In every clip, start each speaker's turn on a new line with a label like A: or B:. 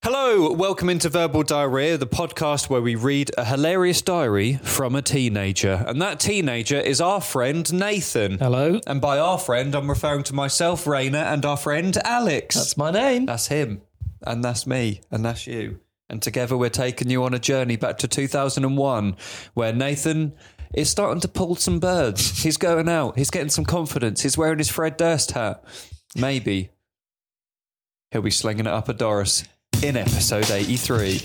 A: Hello, welcome into Verbal Diarrhea, the podcast where we read a hilarious diary from a teenager. And that teenager is our friend Nathan.
B: Hello.
A: And by our friend, I'm referring to myself, Raina, and our friend Alex.
B: That's my name.
A: That's him. And that's me. And that's you. And together we're taking you on a journey back to 2001, where Nathan is starting to pull some birds. He's going out. He's getting some confidence. He's wearing his Fred Durst hat. Maybe he'll be slinging it up a Doris in episode 83.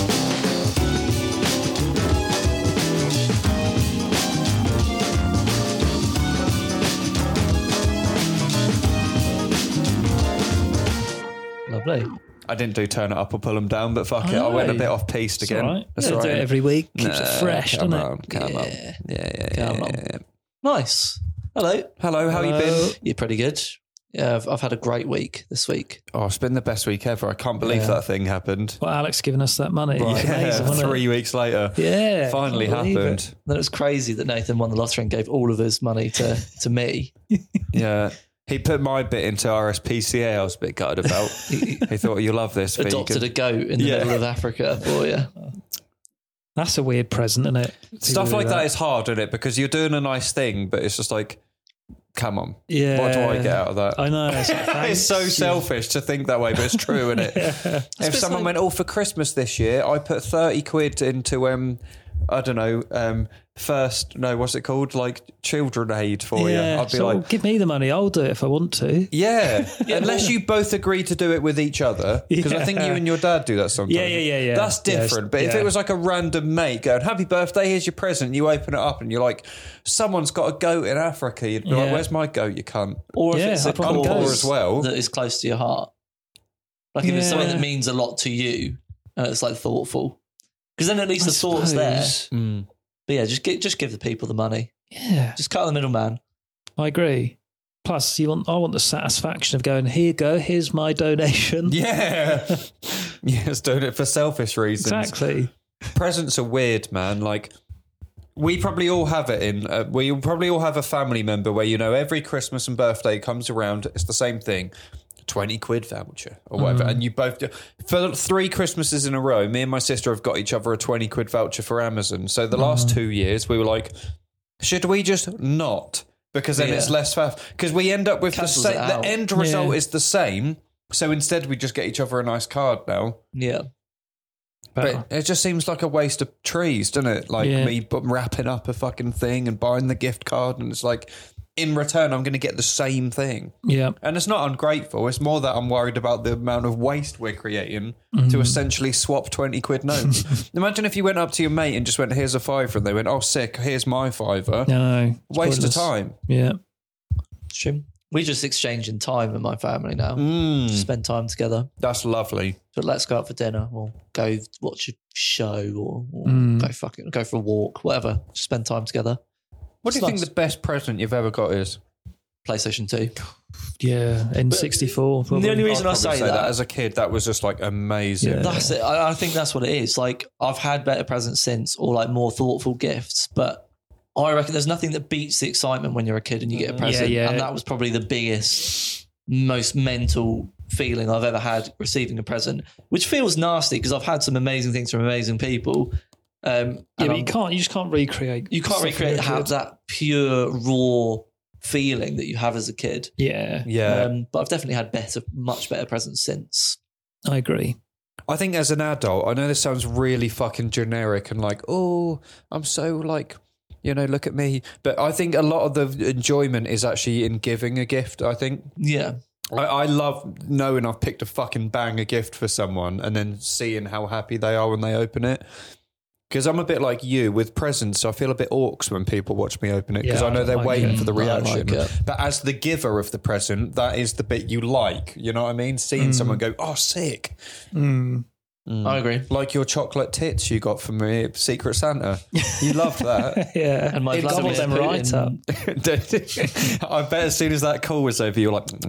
B: Lovely.
A: I didn't do turn it up or pull them down, but fuck it. I went a bit off piste again.
B: All right.
A: That's
B: Do
A: all right.
B: it every week. Keeps it fresh,
A: come
B: doesn't
A: on,
B: it?
A: Come on. Yeah.
B: Nice. Hello.
A: Hello, how you been?
B: You're pretty good. Yeah, I've had a great week this week.
A: Oh, it's been the best week ever. I can't believe that thing happened.
B: Well, Alex giving us that money.
A: Right.
B: Amazing, wasn't it?
A: 3 weeks later.
B: Yeah.
A: Finally
B: can't believe
A: happened.
B: it. Then it was crazy that Nathan won the lottery and gave all of his money to me.
A: Yeah. He put my bit into RSPCA. I was a bit gutted about. He thought, you'll love this.
B: Adopted a goat in the middle of Africa for you.
C: That's a weird present, isn't it?
A: Stuff like that is hard, isn't it? Because you're doing a nice thing, but it's just like, come on.
C: Yeah.
A: What do I get out of that?
C: I know. It's, like,
A: It's so selfish to think that way, but it's true, isn't it? If someone went, for Christmas this year, I put 30 quid into, I don't know, what's it called? Like children aid for you. I'd be like,
C: give me the money. I'll do it if I want to.
A: yeah. Unless you both agree to do it with each other. Because I think you and your dad do that sometimes.
C: Yeah.
A: That's different. But if it was like a random mate going, happy birthday, here's your present, you open it up and you're like, someone's got a goat in Africa. You'd be like, where's my goat, you cunt?
B: Or if it's a
A: I'm poor
B: cause
A: as well.
B: that is close to your heart. Like if it's something that means a lot to you and it's like thoughtful. Because then at least the thought's there. But yeah, just give the people the money.
C: Yeah.
B: Just cut the middleman.
C: I agree. Plus, I want the satisfaction of going, here's my donation.
A: Yeah. Yes, doing it for selfish reasons.
C: Exactly.
A: Presents are weird, man. Like, we probably all have it in, we probably all have a family member where, you know, every Christmas and birthday comes around, it's the same thing. 20 quid voucher or whatever. And you both do. For 3 Christmases in a row, me and my sister have got each other a 20 quid voucher for Amazon. So the last 2 years, we were like, should we just not? Because then it's less faff. Because we end up with the end result is the same. So instead, we just get each other a nice card now.
B: Yeah.
A: But it just seems like a waste of trees, doesn't it? Like me wrapping up a fucking thing and buying the gift card. And it's like, in return, I'm going to get the same thing.
C: Yeah.
A: And it's not ungrateful. It's more that I'm worried about the amount of waste we're creating to essentially swap 20 quid notes. Imagine if you went up to your mate and just went, here's a fiver. And they went, oh, sick, here's my fiver.
C: No.
A: Waste of time.
C: Yeah.
B: It's true. We just exchange in time in my family now. Just spend time together.
A: That's lovely.
B: But let's go out for dinner or go watch a show or go for a walk, whatever. Just spend time together.
A: What do you think the best present you've ever got is?
B: PlayStation 2.
C: Yeah, N64.
B: The only reason I say that
A: as a kid, that was just like amazing.
C: Yeah.
B: That's it. I think that's what it is. Like, I've had better presents since, or like more thoughtful gifts, but I reckon there's nothing that beats the excitement when you're a kid and you get a present.
C: Yeah.
B: And that was probably the biggest, most mental feeling I've ever had receiving a present, which feels nasty because I've had some amazing things from amazing people.
C: But you just can't recreate.
B: You can't recreate that pure, raw feeling that you have as a kid.
C: Yeah.
B: But I've definitely had much better presents since.
C: I agree.
A: I think as an adult, I know this sounds really fucking generic and like, oh, I'm so like, you know, look at me. But I think a lot of the enjoyment is actually in giving a gift, I think.
B: Yeah.
A: I love knowing I've picked a fucking banger gift for someone and then seeing how happy they are when they open it. Because I'm a bit like you with presents, so I feel a bit orcs when people watch me open it because I know they're waiting for the reaction. But as the giver of the present, that is the bit you like. You know what I mean? Seeing someone go, oh, sick.
B: I agree.
A: Like your chocolate tits you got from me, Secret Santa. You loved that.
C: Yeah.
B: And my
C: Vladimir them right up.
A: I bet as soon as that call was over, you were like...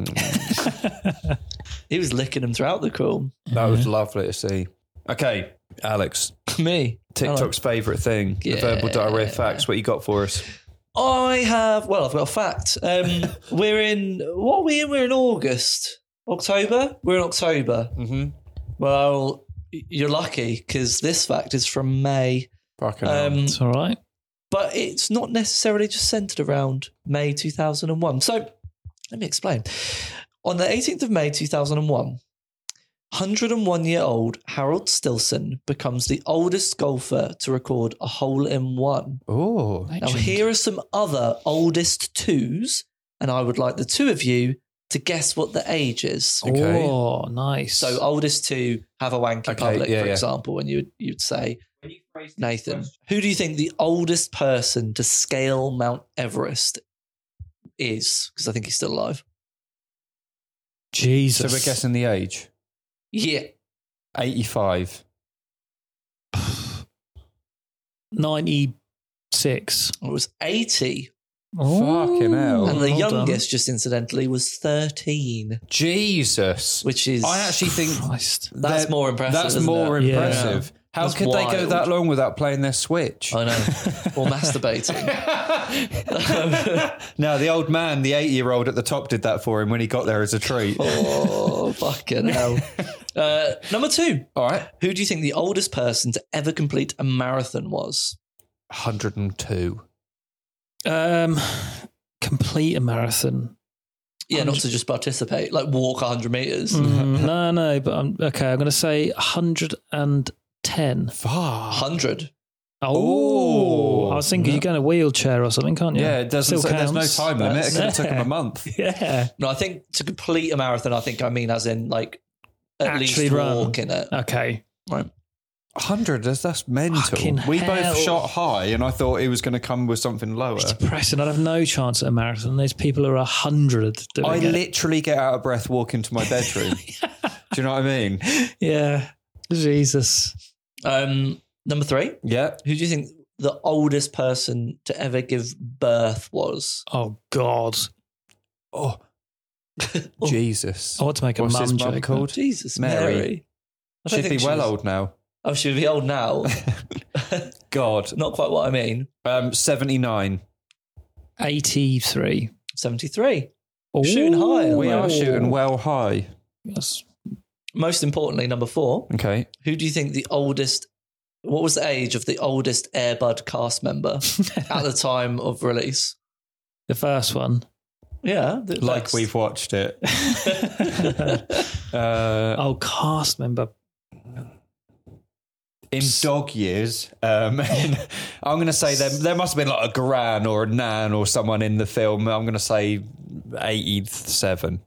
B: He was licking them throughout the call.
A: That was lovely to see. Okay, Alex.
B: Me.
A: TikTok's favourite thing, the verbal diarrhea facts. What you got for us?
B: I've got a fact. We're in August. October? We're in October.
A: Mm-hmm.
B: Well, you're lucky because this fact is from May.
A: Fucking hell.
C: It's all right.
B: But it's not necessarily just centered around May 2001. So let me explain. On the 18th of May 2001, 101-year-old Harold Stilson becomes the oldest golfer to record a hole-in-one.
A: Oh.
B: Now, here are some other oldest twos, and I would like the two of you to guess what the age is.
A: Okay.
C: Oh, nice.
B: So, oldest two have a wank in
A: Okay,
B: public,
A: yeah,
B: for
A: yeah.
B: example, and you'd say, Nathan, who do you think the oldest person to scale Mount Everest is? Because I think he's still alive.
C: Jesus.
A: So we're guessing the age.
B: Yeah.
A: 85.
C: 96.
B: It was 80.
A: Fucking hell.
B: And the
C: well done.
B: youngest, just incidentally, was 13,
A: Jesus.
B: which is...
A: I actually think
C: Christ.
B: That's more impressive,
A: That's
B: isn't
A: more
B: it?
C: Yeah.
A: impressive. How
B: That's
A: could they go
B: wild.
A: that long without playing their Switch?
B: I know. Or masturbating.
A: No, the old man, the 80-year-old at the top, did that for him when he got there as a treat.
B: Oh, fucking hell. Number two.
A: All right.
B: Who do you think the oldest person to ever complete a marathon was?
A: 102.
C: Complete a marathon.
B: Yeah, not to just participate, like walk 100 meters.
C: No, but I'm going to say 110.
A: Fuck.
B: 100.
C: Oh, I was thinking you're going to wheelchair or something, can't you?
A: Yeah, it doesn't.
C: Still
A: There's no
C: counts.
A: time limit. It could have taken him a month.
C: Yeah.
B: No, I think to complete a marathon, I mean as in like at
C: Actually
B: least
C: run.
B: walk in it.
C: Okay.
B: Right.
A: 100, that's mental.
C: Fucking
A: We
C: hell.
A: both shot high, and I thought he was going to come with something lower.
C: It's depressing. I'd have no chance at a marathon. There's people who are 100 doing
A: I
C: it.
A: literally get out of breath walking to my bedroom. Do you know what I mean?
C: Yeah. Jesus.
B: Number three.
A: Yeah.
B: Who do you think the oldest person to ever give birth was?
C: Oh, God.
A: Oh, Jesus.
C: I want to make a
A: What's his
C: mum
A: mum
C: joke.
A: called?
B: Jesus,
A: Mary.
B: Mary. I don't
A: She'd
B: think
A: be well
B: she's-
A: old now.
B: Oh, she'd be old now.
A: God.
B: Not quite what I mean.
A: 79.
C: 83.
B: 73. Shooting high.
A: We
B: Well,
A: are shooting well high.
C: Yes.
B: Most importantly, number four.
A: Okay.
B: Who do you think what was the age of the oldest Air Bud cast member at the time of release?
C: The first one.
B: Yeah.
A: Like we've watched it.
C: Oh, cast member.
A: In dog years, I'm going to say there must have been like a gran or a nan or someone in the film. I'm going to say 87.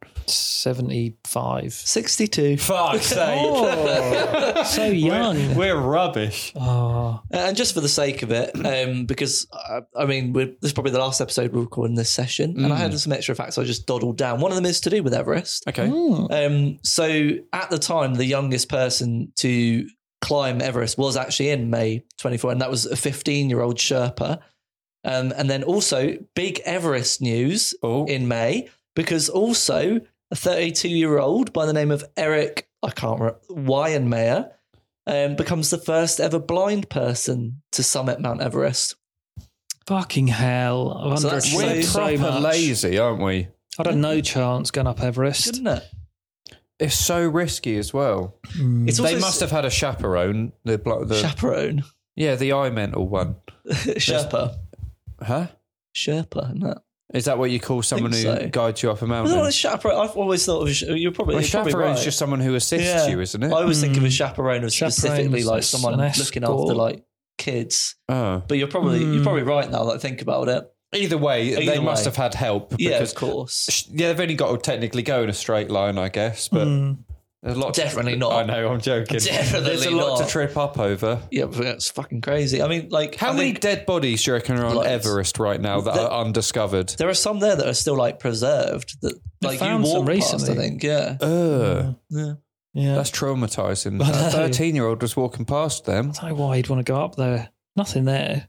C: 75.
B: 62.
A: Fuck's sake.
C: Oh, so young.
A: We're rubbish.
C: Oh,
B: And just for the sake of it, because I mean, this is probably the last episode we're recording this session, and I had some extra facts I just dawdled down. One of them is to do with Everest.
A: Okay.
B: So at the time, the youngest person to climb Everest was actually in May 24, and that was a 15-year-old Sherpa. And then also big Everest news
A: Oh.
B: in May, because also a 32-year-old by the name of Eric, I can't remember, Weihenmayer, becomes the first ever blind person to summit Mount Everest.
C: fucking hell. I've
B: So that's-
C: underachieved
A: We're
C: so
A: proper
C: much.
A: lazy, aren't we?
C: I'd have no chance going up Everest.
B: Isn't it?
A: It's so risky as well.
B: It's also
A: They must have had a chaperone. The
B: chaperone.
A: yeah, the eye mental one.
B: Sherpa.
A: Huh?
B: Sherpa, isn't it?
A: Is that what you call someone who
B: so.
A: guides you up a
B: I
A: mountain?
B: thought it was chaperone. I've always thought of you're probably,
A: Well,
B: you're probably
A: chaperone's
B: right.
A: just someone who assists
B: Yeah.
A: you, isn't it?
B: I always think of a chaperone as specifically
C: Chaperone's
B: like
C: just
B: someone
C: an
B: looking
C: escort.
B: after like kids.
A: Oh.
B: But you're probably right now that I think about it.
A: Either way, they
B: Either
A: must
B: way.
A: have had help.
B: Yeah,
A: Because,
B: of course.
A: yeah, they've only got to technically go in a straight line, I guess. But there's a lot.
B: Definitely not.
A: I know, I'm joking.
B: Definitely
A: There's a lot
B: not.
A: to trip up over.
B: Yeah, but that's fucking crazy. I mean, like,
A: How
B: I
A: many
B: think
A: dead bodies do you reckon are on
B: Loads.
A: Everest right now that are undiscovered?
B: there are some there that are still like preserved that like you
C: found some
B: walk past, I
C: recently.
B: think. Yeah.
A: Yeah.
C: Yeah.
A: That's traumatizing.
C: I
A: That
C: know.
A: 13-year-old was walking past them.
C: I don't know why you'd want to go up there. Nothing there.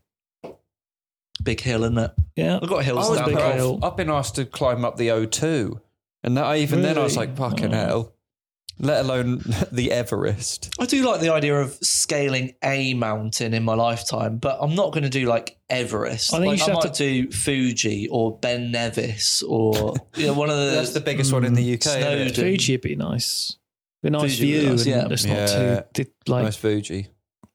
B: Big hill, isn't it?
C: Yeah.
B: I've got hills
C: was
B: down
C: big
B: the road.
C: hill.
A: I've been asked to climb up the O2. And that, even then I was
C: Really?
A: like, fucking
C: Oh.
A: hell. Let alone the Everest.
B: I do like the idea of scaling a mountain in my lifetime, but I'm not going to do like Everest.
C: I think you
B: Like,
C: should
B: I
C: have
B: might do Fuji or Ben Nevis or one of the.
A: That's the biggest one in the UK. isn't it?
B: Snowdon.
C: Fuji would be nice. A nice
B: Fuji
C: view,
B: was,
C: and it's not too like.
A: Nice Fuji.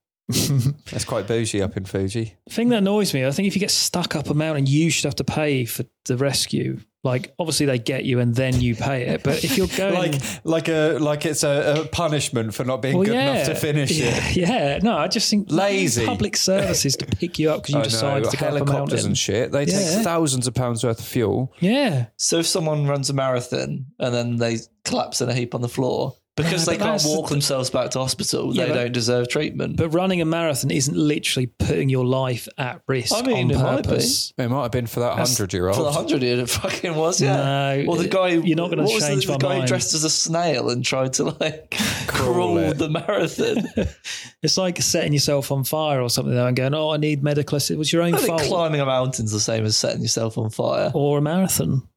A: That's quite bougie up in Fuji.
C: The thing that annoys me, I think if you get stuck up a mountain, you should have to pay for the rescue. Like, obviously they get you and then you pay it. But if you're going
A: like it's a punishment for not being good enough to finish it.
C: Yeah, no, I just think
A: Lazy
C: public services to pick you up because you decided to go up a
A: helicopters
C: mountain.
A: and shit. They take thousands of pounds worth of fuel.
C: Yeah.
B: So if someone runs a marathon and then they collapse in a heap on the floor, because they can't walk themselves back to hospital, they don't deserve treatment.
C: But running a marathon isn't literally putting your life at risk on purpose.
A: It might have been for that 100-year-old.
B: For the 100-year-old, it fucking was, yeah.
C: No,
B: or the guy,
C: you're not going to change my mind.
B: The guy dressed as a snail and tried to crawl the marathon.
C: It's like setting yourself on fire or something, though, and going, "Oh, I need medical assistance." It was your own fault.
B: Climbing a mountain's the same as setting yourself on fire,
C: or a marathon.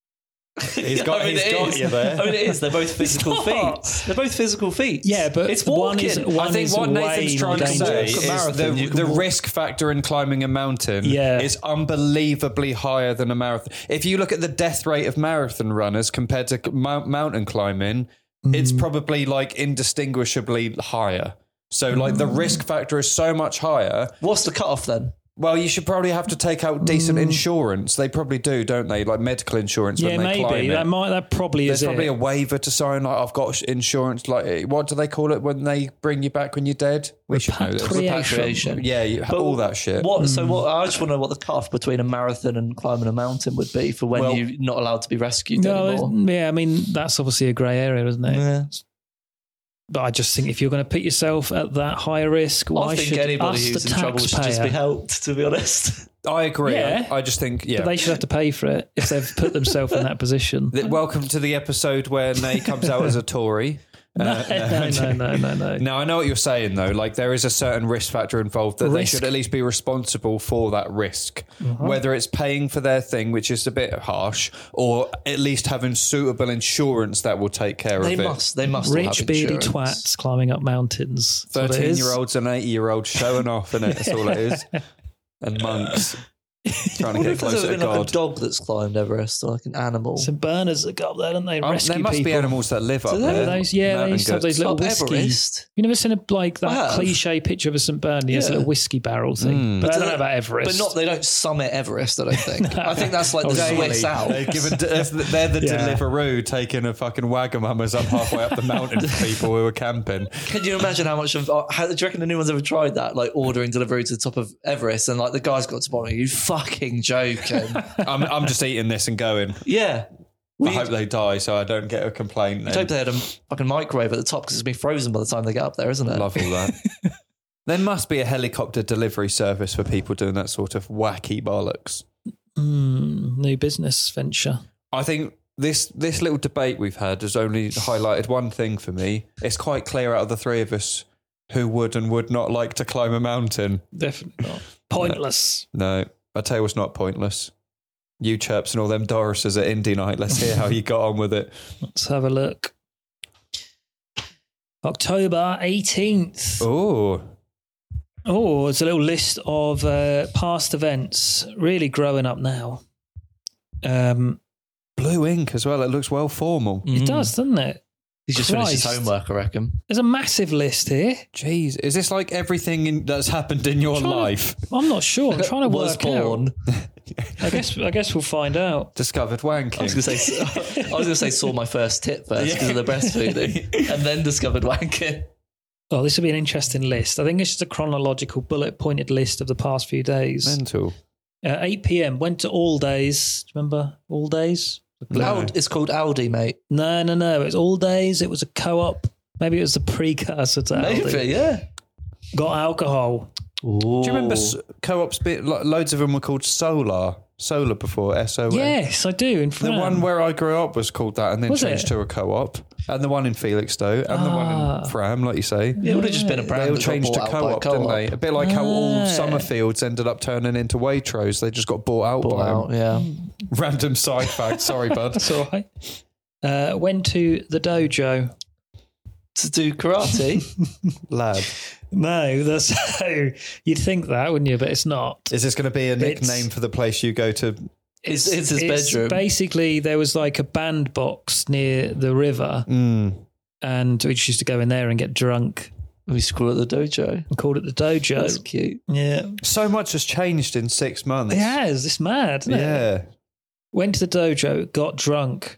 A: He's got you there.
B: I mean, it is. They're both physical feats. They're both physical feats.
C: Yeah, but
B: it's walking.
A: I think what Nathan's trying to say is the risk factor in climbing a mountain is unbelievably higher than a marathon. If you look at the death rate of marathon runners compared to mountain climbing, it's probably like indistinguishably higher. So like the risk factor is so much higher.
B: What's the cutoff then?
A: Well, you should probably have to take out decent insurance. They probably do, don't they? Like medical insurance when they climb it.
C: That probably is it.
A: There's probably a waiver to sign, like, I've got insurance. Like, what do they call it when they bring you back when you're dead? We should know this.
B: Repatriation.
A: Yeah, all that shit.
B: I just want to know what the cutoff between a marathon and climbing a mountain would be for when you're not allowed to be rescued anymore.
C: Yeah, I mean, that's obviously a grey area, isn't it?
B: Yeah.
C: But I just think if you're going to put yourself at that high risk, why should
B: anybody who's in trouble should just be helped, to be honest.
A: I agree.
C: Yeah.
A: I just think,
C: But they should have to pay for it if they've put themselves in that position.
A: Welcome to the episode where Nate comes out as a Tory.
C: No.
A: No, I know what you're saying, though. Like, there is a certain risk factor involved that they should at least be responsible for that risk. Whether it's paying for their thing, which is a bit harsh, or at least having suitable insurance that will take care of it.
B: They must
C: Rich, beardy twats climbing up mountains.
A: 13-year-olds and 80-year-olds showing off, innit? That's all it is. And monks. Trying to get closer to God.
B: Like a dog that's climbed Everest, or like an animal.
C: Some burners that go up there, don't they? Rescue
A: there must
C: people.
A: be animals that live up there.
C: They used to have those little whiskeys. You never seen that cliche picture of a St. Bernard? He has a little whiskey barrel thing. But I don't know about Everest.
B: But they don't summit Everest, I don't think. I think that's like the Swiss Alps.
A: They're the Deliveroo taking a fucking Wagamamas up halfway up the mountain for people who are camping.
B: Can you imagine how much of... do you reckon anyone's ever tried that? Like ordering Deliveroo to the top of Everest and like the guy's got to bottom. You fucking joking.
A: I'm just eating this and going.
B: Yeah.
A: I hope they die so I don't get a complaint.
B: I hope they had a fucking microwave at the top because it's been frozen by the time they get up there, isn't it?
A: Love all that. There must be a helicopter delivery service for people doing that sort of wacky bollocks.
C: New business venture.
A: I think this little debate we've had has only highlighted one thing for me. It's quite clear out of the three of us who would and would not like to climb a mountain.
C: Definitely not. Pointless.
A: No. I tell you what's not pointless. You chirps and all them Dorises at Indie Night. Let's hear how you got on with it.
C: Let's have a look. October 18th. Oh, it's a little list of past events. Really growing up now.
A: Blue ink as well. It looks well formal.
C: It does, doesn't it?
B: He's just finished his homework, I reckon.
C: There's a massive list here.
A: Jeez, is this like everything that's happened in your life?
C: I'm not sure. I'm trying to work
B: born.
C: out. I guess we'll find out.
A: Discovered wanking.
B: I was going to say saw my first tit first because of the breastfeeding, and then discovered wanking.
C: Oh, this will be an interesting list. I think it's just a chronological bullet-pointed list of the past few days.
A: Mental.
C: 8 p.m. Went to All Days. Do you remember All Days?
B: No. It's called Aldi, mate.
C: No. It's All Days. It was a co-op. Maybe it was the precursor to Aldi.
B: Maybe, yeah.
C: Got alcohol.
B: Ooh.
A: Do you remember co-ops? Loads of them were called Solar before, SOL.
C: Yes, I do. In
A: the one where I grew up was called that and then changed to a co-op. And the one in Felixstowe and the one in Fram, like you say.
B: It would have just been a brand.
A: They all changed to co-op, didn't they? A bit like how all Summerfields ended up turning into Waitrose. They just got bought out by them.
B: Yeah.
A: Random side fact. Sorry, bud.
C: That's all right. Went to the dojo.
B: To do karate?
A: Lab.
C: No, so you'd think that, wouldn't you? But it's not.
A: Is this going to be a nickname for the place you go to?
B: It's his bedroom.
C: Basically, there was like a bandbox near the river, And we just used to go in there and get drunk
B: We used to call it the dojo.
C: and called it the dojo.
B: That's cute.
C: Yeah.
A: So much has changed in 6 months.
C: It has. It's mad, isn't it?
A: Yeah.
C: Went to the dojo, got drunk.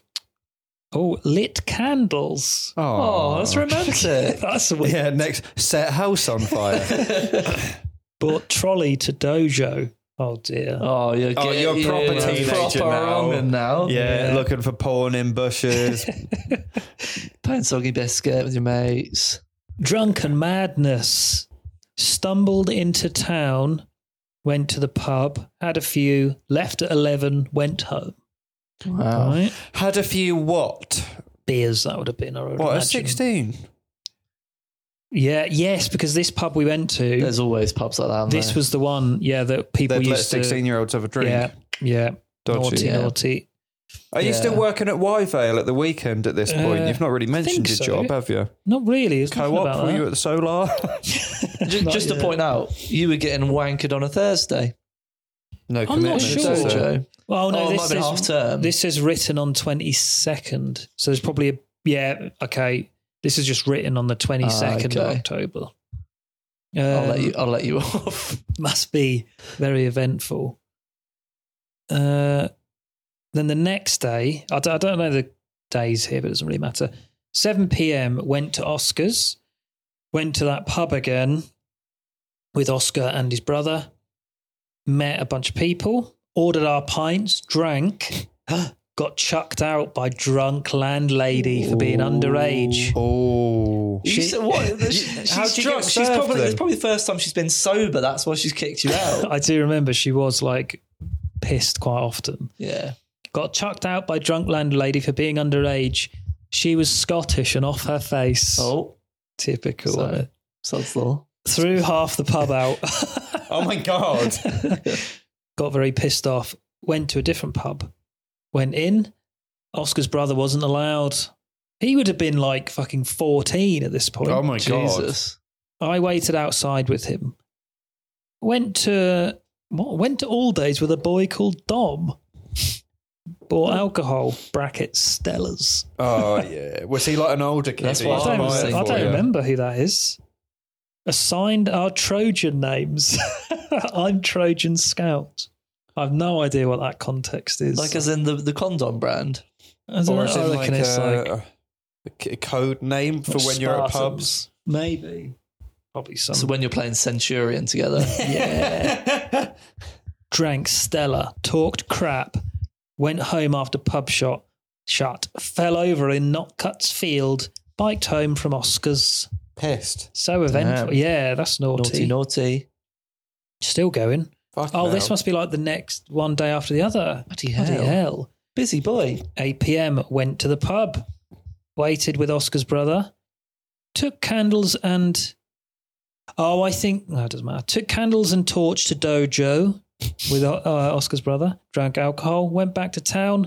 C: Oh, lit candles.
B: Oh, that's romantic.
C: That's a weird.
A: Yeah, next, set house on fire.
C: Bought trolley to dojo. Oh, dear.
B: Oh, you're
A: you're a proper teenager
B: proper
A: now.
B: wronging now.
A: Yeah, looking for porn in bushes.
B: Playing soggy biscuit with your mates.
C: Drunken madness. Stumbled into town, went to the pub, had a few, left at 11, went home.
B: Wow.
C: Right?
A: Had a few what?
C: Beers, that would have been. I would
A: What, at
C: imagine.
A: 16?
C: Yeah, yes, because this pub we went to,
B: There's always pubs like that. aren't
C: this
B: there?
C: was the one, that people
A: They'd let
C: used to.
A: 16-year-olds have a drink.
C: Yeah.
A: Dodgy.
C: Naughty.
A: Are you still working at Wyvale at the weekend at this point? You've not really mentioned your
C: think so.
A: job, have you?
C: Not really. It's nothing
A: Co-op?
C: about
A: Were
C: that.
A: you at the Solar?
B: Just to point out, you were getting wankered on a Thursday.
A: No
C: I'm
A: commitment.
C: not sure.
A: is there?
B: Dojo.
C: Well, no,
B: Oh, it
C: this
B: might have been
C: is
B: half term.
C: This is written on 22nd, so there's probably okay. This is just written on the 22nd of
B: okay.
C: October.
B: I'll let you off.
C: Must be very eventful. Then the next day, I don't know the days here, but it doesn't really matter. 7 p.m. went to Oscar's, went to that pub again with Oscar and his brother, met a bunch of people, ordered our pints, drank, got chucked out by drunk landlady for being underage.
A: Oh.
B: You said, what? She's
A: How do you
B: drunk.
A: get
B: She's
A: served
B: probably
A: then?
B: it's probably the first time she's been sober. That's why she's kicked you out.
C: I do remember she was like pissed quite often.
B: Yeah.
C: Got chucked out by drunk landlady for being underage. She was Scottish and off her face.
B: Oh,
C: Typical.
B: so-
C: wasn't it?
B: sod's law.
C: Threw half the pub out.
A: Oh my God.
C: Got very pissed off. Went to a different pub. Went in. Oscar's brother wasn't allowed. He would have been like fucking 14 at this point.
A: Oh my God.
B: Jesus.
C: I waited outside with him. Went to All Days with a boy called Dom. Bought alcohol, brackets, Stellas.
A: Oh, yeah. Was he like an older kid?
B: That's
A: He
B: what
A: used
B: I
A: to
B: was
A: buy it
B: saying.
C: I
A: for
C: don't
A: you?
C: remember who that is. Assigned our Trojan names. I'm Trojan Scout. I've no idea what that context is.
B: Like as in the condom brand.
C: I don't
A: Or
C: know.
A: is
C: I
A: it like
C: reckon it's like
A: a code name for when you're at
C: Spartans.
A: pubs?
C: Maybe. Probably some.
B: So when you're playing Centurion together.
C: Yeah. Drank Stella, talked crap, went home after pub shut, fell over in Knockcuts Field, biked home from Oscar's.
A: Pissed.
C: So eventful.
B: Damn.
C: Yeah, that's naughty.
B: Naughty.
C: Still going.
A: Fucking
C: Oh, this
A: hell.
C: must be like the next one day after the other.
B: Bloody hell.
C: Bloody hell.
B: Busy boy.
C: 8 p.m. went to the pub, waited with Oscar's brother, took candles and... Oh, I think... No, it doesn't matter. Took candles and torch to dojo with Oscar's brother, drank alcohol, went back to town,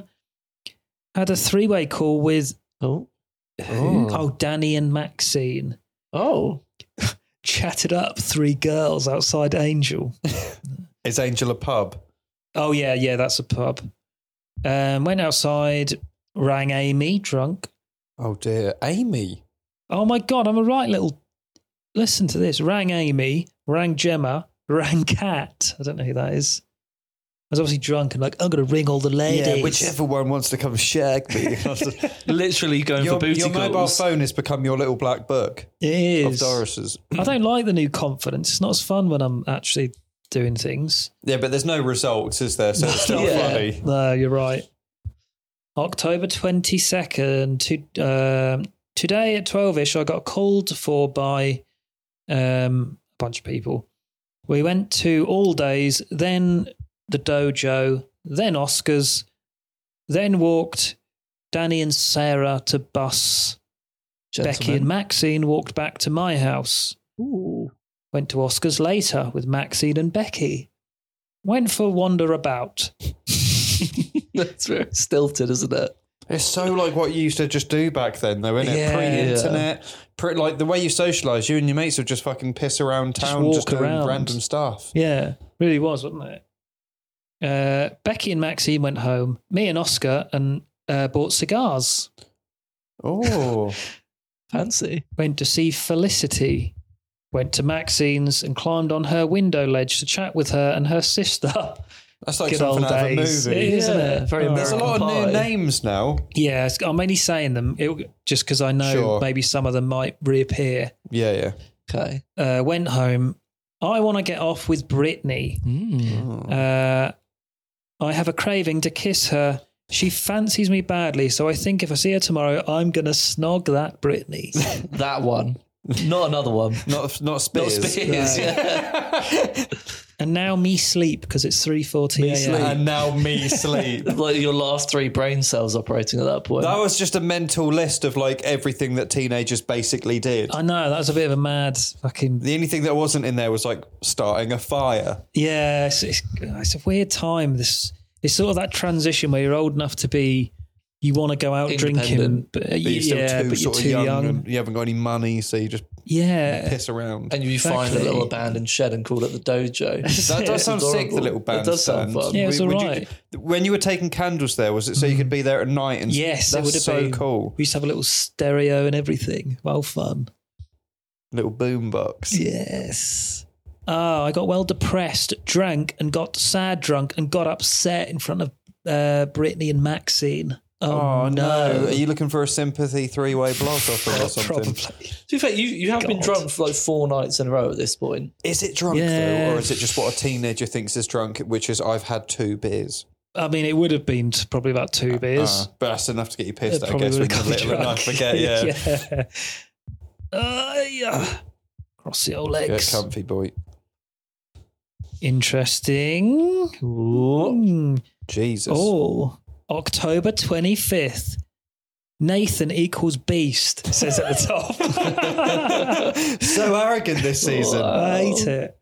C: had a three-way call with...
B: Oh.
C: Who? Oh, Danny and Maxine.
B: Oh.
C: Chatted up 3 girls outside Angel.
A: Is Angel a pub?
C: Oh, yeah, that's a pub. Went outside, rang Amy, drunk.
A: Oh dear. Amy.
C: Oh my God, I'm a right little... Listen to this. Rang Amy, rang Gemma, rang Kat. I don't know who that is. I was obviously drunk and like, I'm going to ring all the ladies.
A: Yeah, whichever one wants to come shag me.
B: Literally going for booty
A: your mobile
B: calls.
A: phone has become your little black book
C: It
A: of
C: is.
A: Doris's.
C: I don't like the new confidence. It's not as fun when I'm actually doing things.
A: Yeah, but there's no results, is there? So it's still
B: Yeah.
A: funny.
C: No, you're right. October 22nd. Today at 12ish, I got called for by a bunch of people. We went to All Days, then the dojo, then Oscar's, then walked Danny and Sarah to bus. Becky and Maxine walked back to my house.
B: Ooh.
C: Went to Oscar's later with Maxine and Becky. Went for a wander about.
B: That's very stilted, isn't it?
A: It's so like what you used to just do back then, though, isn't it?
C: Yeah.
A: Pre-internet, like the way you socialise. You and your mates would just fucking piss around town,
C: walk
A: just doing
C: around.
A: random stuff.
C: Yeah, really was, wasn't it? Becky and Maxine went home. Me and Oscar and bought cigars.
A: Oh,
B: Fancy.
C: Went to see Felicity. Went to Maxine's and climbed on her window ledge to chat with her and her sister.
A: That's like
C: Good
A: something
C: old
A: out of a
C: days.
A: movie.
C: It is, isn't it?
B: Very
A: There's a lot of new names now.
C: Yeah, I'm only saying them just because I know
A: Sure.
C: maybe some of them might reappear.
A: Yeah.
B: Okay.
C: Went home. I want to get off with Brittany. I have a craving to kiss her. She fancies me badly, so I think if I see her tomorrow, I'm going to snog that Brittany.
B: That one. Not another one.
A: Not
B: Not
A: Spears.
B: Spears. Yeah.
C: And now me sleep because it's 3:40 a.m.
A: And now me sleep.
B: Like your last 3 brain cells operating at that point.
A: That was just a mental list of like everything that teenagers basically did.
C: I know, that was a bit of a mad fucking...
A: The only thing that wasn't in there was like starting a fire.
C: Yeah, it's a weird time. It's sort of that transition where you're old enough to be... You want to go out drinking,
B: Independent.
C: but
A: But you're still
C: yeah,
A: too,
C: but you're
A: sort of
C: too
A: young,
C: young.
A: and you haven't got any money, so you just
C: Yeah.
A: piss around.
B: and you find a
C: Exactly.
B: little abandoned shed and call it the dojo.
A: That does sound sick, the little
B: It does
A: bandstand.
B: sound fun.
C: Yeah, it's all
A: Would you-
C: right.
A: when you were taking candles there, was it so you could be there at night? And
C: Yes, it
A: that's
C: would have
A: so
C: been.
A: cool.
C: We used to have a little stereo and everything. Well, fun.
A: Little boom box.
C: Yes. I got well depressed, drank, and got sad drunk and got upset in front of Brittany and Maxine.
A: Oh no! Are you looking for a sympathy 3-way blog offer or something?
C: Probably.
B: To be fair, you have been
C: God.
B: drunk for like 4 nights in a row at this point.
A: Is it drunk
C: Yeah.
A: though, or is it just what a teenager thinks is drunk? Which is, I've had 2 beers.
C: I mean, it would have been probably about 2 beers.
A: But that's enough to get you pissed.
C: It
A: I
C: probably
A: guess
C: would
A: when
C: have
A: you're
C: got me
A: little enough.
C: drunk.
A: Yeah.
C: Yeah. Cross the old
A: Get
C: legs.
A: comfy, boy.
C: Interesting. Mm.
A: Jesus.
C: Oh, October 25th. Nathan equals beast, says at the top.
A: So arrogant this season.
C: I hate it.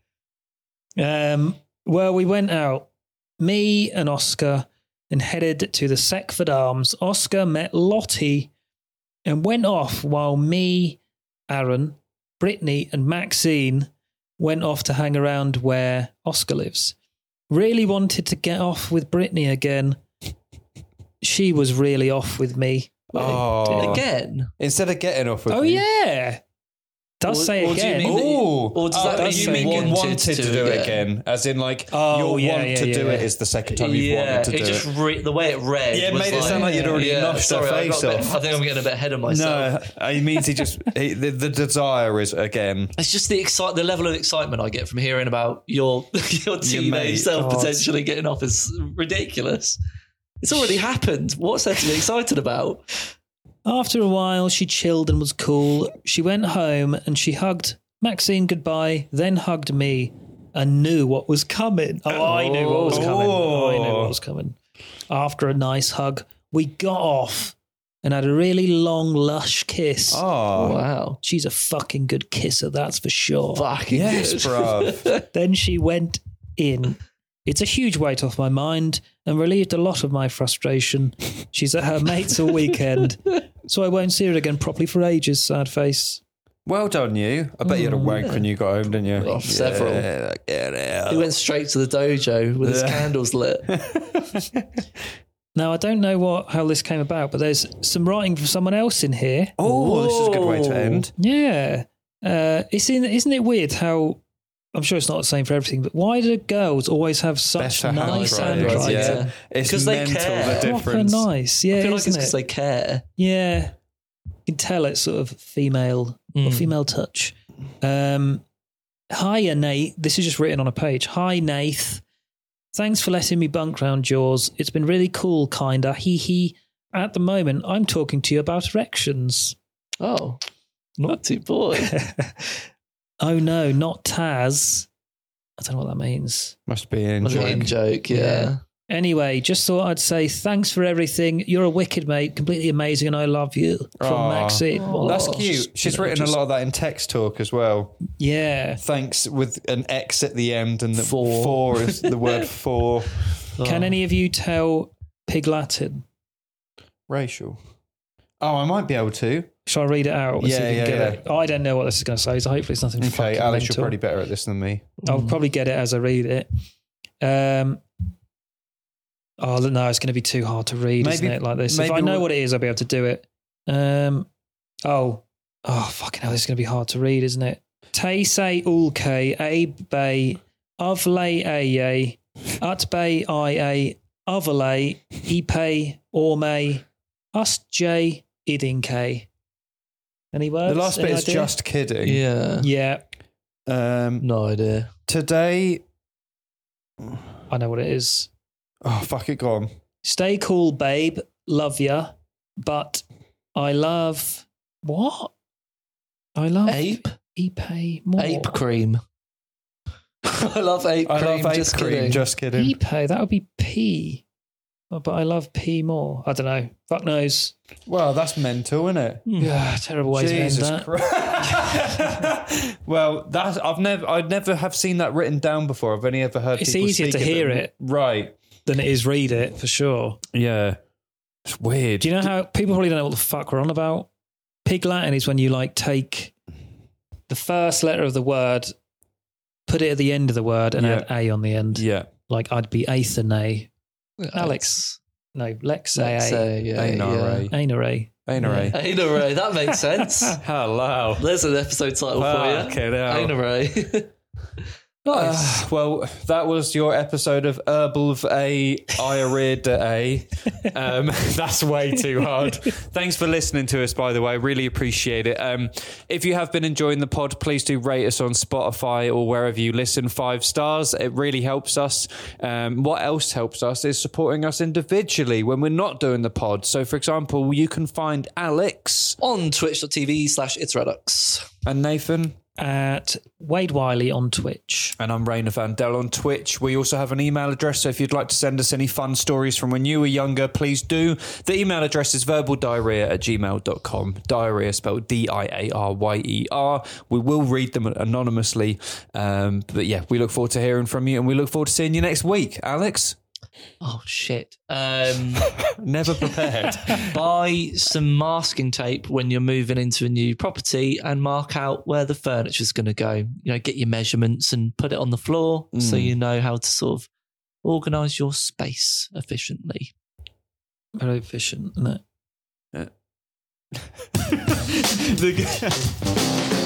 C: Well, we went out, me and Oscar, and headed to the Seckford Arms. Oscar met Lottie and went off while me, Aaron, Brittany, and Maxine went off to hang around where Oscar lives. Really wanted to get off with Brittany again. She was really off with me.
A: Oh.
B: Again?
A: Instead of getting off with
C: Oh,
A: me.
C: yeah. Does
B: Or-
C: say
B: or do you
C: again.
B: mean that you-
A: Oh,
B: or does that
C: mean
A: you
C: you
A: mean you
B: wanted
A: wanted
B: to
A: to
B: do
A: do
B: it
A: it again? As in, like,
C: Oh,
A: your
C: yeah,
A: want
C: yeah,
A: to do
C: yeah.
A: it is the second time you've wanted to
B: it
A: do
B: just
A: it.
B: the way it read.
A: Yeah, it
B: was
A: made it sound like you'd already noshed her
B: sorry,
A: face
B: I
A: off.
B: think I'm getting a bit ahead of myself.
A: No, it means the desire is again.
B: It's just the level of excitement I get from hearing about your
A: mate.
B: teenage self potentially getting off is ridiculous. It's already happened. What's there to be excited about?
C: After a while, she chilled and was cool. She went home and she hugged Maxine goodbye, then hugged me and knew what was coming. I knew what was coming. I knew what was coming. After a nice hug, we got off and had a really long, lush kiss.
A: Oh,
B: Wow.
C: She's a fucking good kisser, that's for sure.
B: Fucking
A: yes,
B: good.
A: bruv.
C: Then she went in. It's a huge weight off my mind and relieved a lot of my frustration. She's at her mates all weekend, so I won't see her again properly for ages, sad face.
A: Well done, you. I bet you had a wank when you got home, didn't you?
B: Oh, several.
A: Get out.
B: He went straight to the dojo with his candles lit.
C: Now, I don't know how this came about, but there's some writing from someone else in here.
A: Oh, this is a good way to end.
C: Yeah. Isn't it weird how, I'm sure it's not the same for everything, but why do girls always have such
A: Better
C: nice
A: handwriting.
C: handwriting?
B: Yeah.
A: It's
B: 'Cause they
A: mental,
B: care.
A: the
C: Proper
A: difference.
C: nice. Yeah,
B: I feel like it's
C: isn't
B: because
C: it?
B: they care.
C: Yeah. You can tell it's sort of female or female touch. Hiya, Nate. This is just written on a page. Hi, Nath. Thanks for letting me bunk round yours. It's been really cool, kinda. Hee hee. At the moment, I'm talking to you about erections.
B: Oh, naughty boy.
C: Oh no, not Taz. I don't know what that means.
A: Must be in
B: Was it in joke? Yeah.
C: Anyway, just thought I'd say thanks for everything. You're a wicked mate, completely amazing, and I love you. From
A: Aw.
C: Maxine. Well,
A: That's
C: just,
A: cute. She's
C: you know,
A: written
C: just-
A: a lot of that in text talk as well.
C: Yeah.
A: Thanks with an X at the end, and the
B: For.
A: for is the word for.
C: Can any of you tell Pig Latin?
A: Racial. Oh, I might be able to.
C: Shall I read it out? Let's see if
A: Yeah,
C: we can
A: yeah,
C: get it. I don't know what this is going to say, so hopefully it's nothing
A: Okay,
C: fucking
A: Alex, you're
C: mental.
A: probably better at this than me.
C: I'll probably get it as I read it. Oh, no, it's going to be too hard to read, isn't
A: Maybe-
C: it, like this? If
A: maybe
C: I know
A: we'll-
C: what it is, I'll be able to do it. Oh, fucking hell, this is going to be hard to read, isn't it? Te se ulke a bay avle aye at bay ia avale ipe orme us j idinke. Any words?
A: The last bit
C: Any
A: is
C: idea?
A: just kidding.
B: Yeah.
C: Yeah,
B: No idea.
A: Today,
C: I know what it is.
A: oh, fuck it, go on.
C: Stay cool, babe. Love ya. But I love... What? I love...
B: Ape?
C: Ipe more.
B: Ape cream. I love ape
A: I
B: cream.
A: love ape
B: just
A: cream,
B: kidding.
A: just kidding.
C: Ipe, that would be P. Oh, but I love P more. I don't know. Fuck knows.
A: Well, that's mental, isn't it?
C: Yeah, terrible way
A: Jesus
C: to end that.
A: Christ. Well, that's I'd never have seen that written down before. I've only ever heard
C: It's
A: people
C: easier to
A: speak
C: hear
A: them.
C: it.
A: Right.
C: Than it is read it, for sure.
A: Yeah. It's weird.
C: Do you know how people probably don't know what the fuck we're on about? Pig Latin is when you like take the first letter of the word, put it at the end of the word, and add a on the end.
A: Yeah.
C: Like I'd be Athene. Alex. No, Lexae.
B: Lexae, yeah.
A: Ainare.
C: Ainare.
A: Ainare.
B: Ainare, that makes sense.
A: Hello.
B: There's an episode title for you.
A: Fucking hell.
B: Ainare. Nice.
A: Well, that was your episode of Herbal of A, Irid A. That's way too hard. Thanks for listening to us, by the way. Really appreciate it. If you have been enjoying the pod, please do rate us on Spotify or wherever you listen 5 stars. It really helps us. What else helps us is supporting us individually when we're not doing the pod. So, for example, you can find Alex
B: On twitch.tv/itsredux.
A: and Nathan.
C: At Wade Wiley on Twitch.
A: And I'm Rainer Vandel on Twitch. We also have an email address, so if you'd like to send us any fun stories from when you were younger, please do. The email address is verbaldiarrhea@gmail.com. Diarrhea spelled DIARYER. We will read them anonymously. But yeah, we look forward to hearing from you, and we look forward to seeing you next week. Alex?
B: Oh, shit.
A: Never prepared.
B: Buy some masking tape when you're moving into a new property and mark out where the furniture's going to go. You know, get your measurements and put it on the floor so you know how to sort of organise your space efficiently.
C: Very efficient, isn't it?
A: The